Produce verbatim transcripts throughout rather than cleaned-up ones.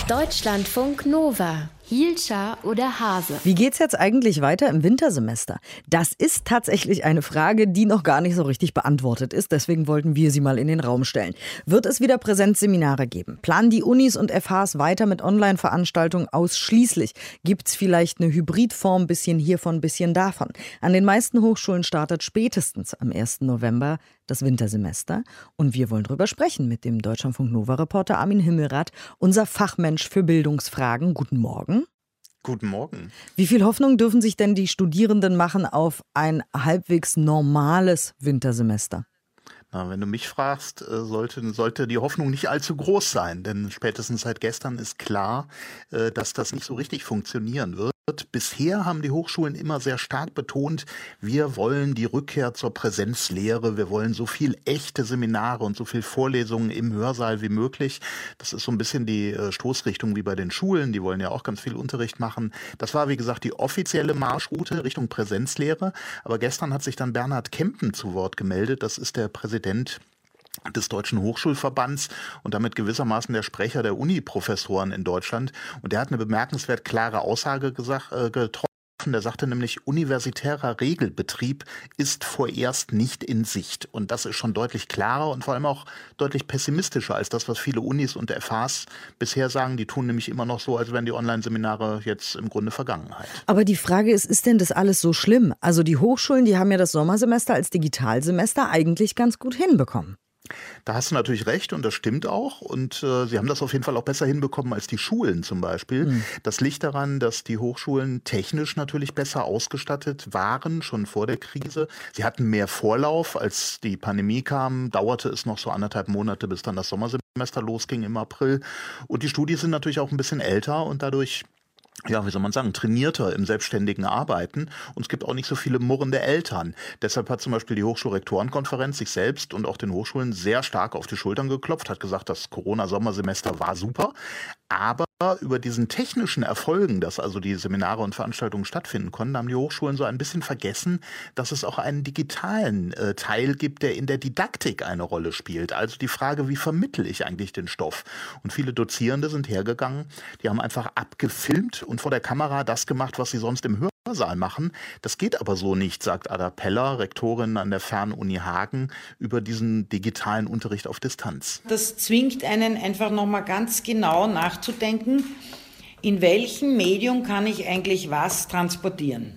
Deutschlandfunk Nova. Hielscher oder Hase? Wie geht's jetzt eigentlich weiter im Wintersemester? Das ist tatsächlich eine Frage, die noch gar nicht so richtig beantwortet ist. Deswegen wollten wir sie mal in den Raum stellen. Wird es wieder Präsenzseminare geben? Planen die Unis und F Hs weiter mit Online-Veranstaltungen ausschließlich? Gibt's vielleicht eine Hybridform, bisschen hiervon, bisschen davon? An den meisten Hochschulen startet spätestens am ersten November das Wintersemester. Und wir wollen drüber sprechen mit dem Deutschlandfunk Nova-Reporter Armin Himmelrath, unser Fachmensch für Bildungsfragen. Guten Morgen. Guten Morgen. Wie viel Hoffnung dürfen sich denn die Studierenden machen auf ein halbwegs normales Wintersemester? Na, wenn du mich fragst, sollte, sollte die Hoffnung nicht allzu groß sein, denn spätestens seit gestern ist klar, dass das nicht so richtig funktionieren wird. Bisher haben die Hochschulen immer sehr stark betont, wir wollen die Rückkehr zur Präsenzlehre, wir wollen so viel echte Seminare und so viel Vorlesungen im Hörsaal wie möglich. Das ist so ein bisschen die Stoßrichtung wie bei den Schulen, die wollen ja auch ganz viel Unterricht machen. Das war, wie gesagt, die offizielle Marschroute Richtung Präsenzlehre. Aber gestern hat sich dann Bernhard Kempen zu Wort gemeldet, das ist der Präsident des Deutschen Hochschulverbands und damit gewissermaßen der Sprecher der Uni-Professoren in Deutschland. Und der hat eine bemerkenswert klare Aussage gesagt, äh, getroffen. Der sagte nämlich, universitärer Regelbetrieb ist vorerst nicht in Sicht. Und das ist schon deutlich klarer und vor allem auch deutlich pessimistischer als das, was viele Unis und F Hs bisher sagen. Die tun nämlich immer noch so, als wären die Online-Seminare jetzt im Grunde Vergangenheit. Aber die Frage ist, ist denn das alles so schlimm? Also die Hochschulen, die haben ja das Sommersemester als Digitalsemester eigentlich ganz gut hinbekommen. Da hast du natürlich recht und das stimmt auch und äh, sie haben das auf jeden Fall auch besser hinbekommen als die Schulen zum Beispiel. Mhm. Das liegt daran, dass die Hochschulen technisch natürlich besser ausgestattet waren, schon vor der Krise. Sie hatten mehr Vorlauf, als die Pandemie kam, dauerte es noch so anderthalb Monate, bis dann das Sommersemester losging im April. Und die Studien sind natürlich auch ein bisschen älter und dadurch, ja, wie soll man sagen, trainierter im selbstständigen Arbeiten. Und es gibt auch nicht so viele murrende Eltern. Deshalb hat zum Beispiel die Hochschulrektorenkonferenz sich selbst und auch den Hochschulen sehr stark auf die Schultern geklopft, hat gesagt, das Corona-Sommersemester war super. Aber über diesen technischen Erfolgen, dass also die Seminare und Veranstaltungen stattfinden konnten, haben die Hochschulen so ein bisschen vergessen, dass es auch einen digitalen äh, Teil gibt, der in der Didaktik eine Rolle spielt. Also die Frage, wie vermittle ich eigentlich den Stoff? Und viele Dozierende sind hergegangen, die haben einfach abgefilmt und vor der Kamera das gemacht, was sie sonst im Hörsaal machen. Das geht aber so nicht, sagt Ada Peller, Rektorin an der Fernuni Hagen, über diesen digitalen Unterricht auf Distanz. Das zwingt einen einfach nochmal ganz genau nachzudenken, in welchem Medium kann ich eigentlich was transportieren.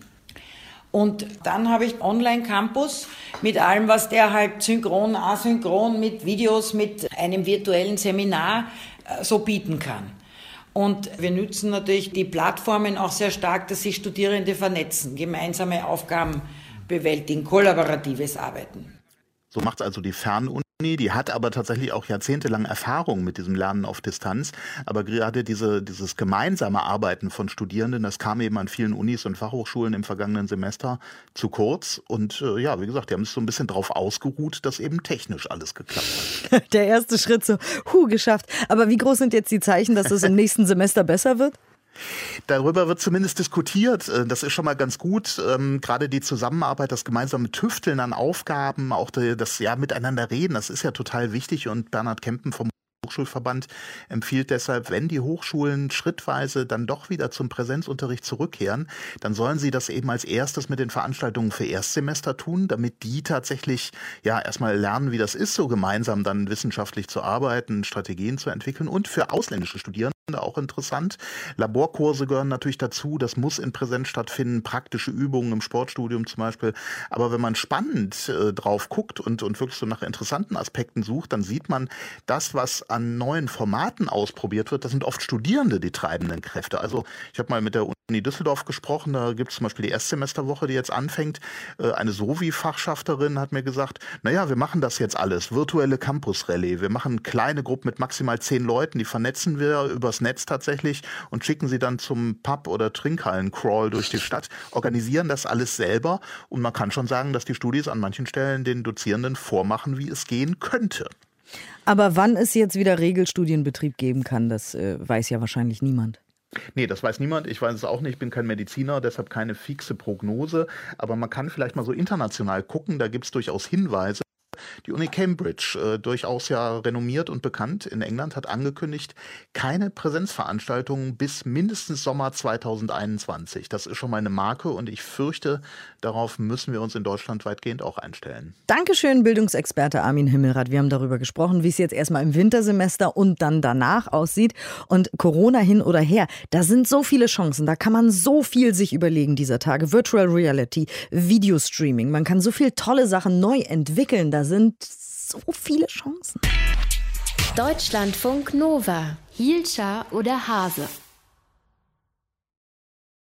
Und dann habe ich Online-Campus mit allem, was der halt synchron, asynchron, mit Videos, mit einem virtuellen Seminar so bieten kann. Und wir nutzen natürlich die Plattformen auch sehr stark, dass sich Studierende vernetzen, gemeinsame Aufgaben bewältigen, kollaboratives Arbeiten. So macht es also die Fernuni. Die hat aber tatsächlich auch jahrzehntelang Erfahrung mit diesem Lernen auf Distanz. Aber gerade diese, dieses gemeinsame Arbeiten von Studierenden, das kam eben an vielen Unis und Fachhochschulen im vergangenen Semester zu kurz. Und äh, ja, wie gesagt, die haben es so ein bisschen drauf ausgeruht, dass eben technisch alles geklappt hat. Der erste Schritt so, hu, geschafft. Aber wie groß sind jetzt die Zeichen, dass es im nächsten Semester besser wird? Darüber wird zumindest diskutiert. Das ist schon mal ganz gut. Ähm, gerade die Zusammenarbeit, das gemeinsame Tüfteln an Aufgaben, auch das ja miteinander reden, das ist ja total wichtig. Und Bernhard Kempen vom Hochschulverband empfiehlt deshalb, wenn die Hochschulen schrittweise dann doch wieder zum Präsenzunterricht zurückkehren, dann sollen sie das eben als erstes mit den Veranstaltungen für Erstsemester tun, damit die tatsächlich ja erstmal lernen, wie das ist, so gemeinsam dann wissenschaftlich zu arbeiten, Strategien zu entwickeln und für ausländische Studierende auch interessant. Laborkurse gehören natürlich dazu, das muss in Präsenz stattfinden, praktische Übungen im Sportstudium zum Beispiel. Aber wenn man spannend äh, drauf guckt und, und wirklich so nach interessanten Aspekten sucht, dann sieht man, das, was an neuen Formaten ausprobiert wird, das sind oft Studierende, die treibenden Kräfte. Also ich habe mal mit der Uni Düsseldorf gesprochen, da gibt es zum Beispiel die Erstsemesterwoche, die jetzt anfängt. Äh, eine Sovi-Fachschafterin hat mir gesagt, naja, wir machen das jetzt alles, virtuelle Campus-Rallye. Wir machen kleine Gruppen mit maximal zehn Leuten, die vernetzen wir übers Netz tatsächlich und schicken sie dann zum Pub- oder Trinkhallen-Crawl durch die Stadt, organisieren das alles selber und man kann schon sagen, dass die Studis an manchen Stellen den Dozierenden vormachen, wie es gehen könnte. Aber wann es jetzt wieder Regelstudienbetrieb geben kann, das äh, weiß ja wahrscheinlich niemand. Nee, das weiß niemand. Ich weiß es auch nicht. Ich bin kein Mediziner, deshalb keine fixe Prognose. Aber man kann vielleicht mal so international gucken. Da gibt es durchaus Hinweise. Die Uni Cambridge, äh, durchaus ja renommiert und bekannt in England, hat angekündigt, keine Präsenzveranstaltungen bis mindestens Sommer zweitausendeinundzwanzig. Das ist schon mal eine Marke und ich fürchte, darauf müssen wir uns in Deutschland weitgehend auch einstellen. Dankeschön, Bildungsexperte Armin Himmelrath. Wir haben darüber gesprochen, wie es jetzt erstmal im Wintersemester und dann danach aussieht. Und Corona hin oder her, da sind so viele Chancen. Da kann man so viel sich überlegen dieser Tage. Virtual Reality, Videostreaming. Man kann so viele tolle Sachen neu entwickeln. Da sind so viele Chancen. Deutschlandfunk Nova. Hielscher oder Hase?